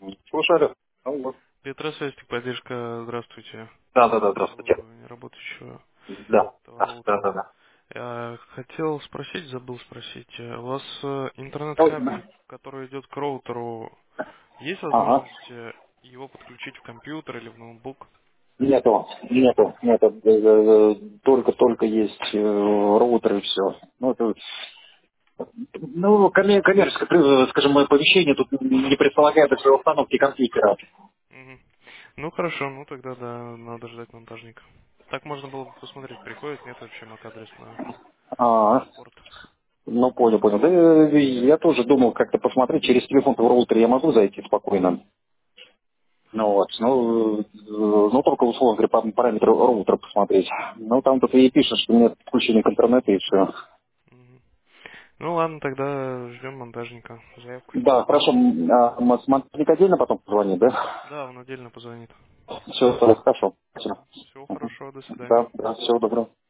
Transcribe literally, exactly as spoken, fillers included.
Слушаю. Алло. Петросвязь, поддержка, здравствуйте. Да, да, По да, здравствуйте. поводу неработающего Да, этого да, да, да, роутера. да. Я хотел спросить, забыл спросить, э, у вас э, Ой, интернет-кабель, да. который идет к роутеру, есть Ага. возможность э, его подключить в компьютер или в ноутбук? Нету, нету, нету. Э, э, Только-только есть э, роутер и все. Ну, это, ну, коммер- коммерческое, при- скажем, оповещение тут не предполагает даже установки компьютера. Мгм. Ну хорошо, ну тогда да, надо ждать монтажника. Так можно было бы посмотреть, приходит, нет вообще мак-адрес на А, саппорт. ну, понял, понял. Да, э, я тоже думал как-то посмотреть, через телефон в роутер я могу зайти спокойно. Ну вот, ну, э, ну только условно говоря, по параметру роутера посмотреть. Ну там тут и пишет, что нет подключения к интернету и все. Мгм. Ну ладно, тогда ждем монтажника. Заявку Да, фиксируем. хорошо, м, а, м- с Монтик отдельно потом позвонит, да? Да, он отдельно позвонит. Все, хорошо. Всё. Всего Мгм. хорошего, до свидания. Да, да, всего доброго.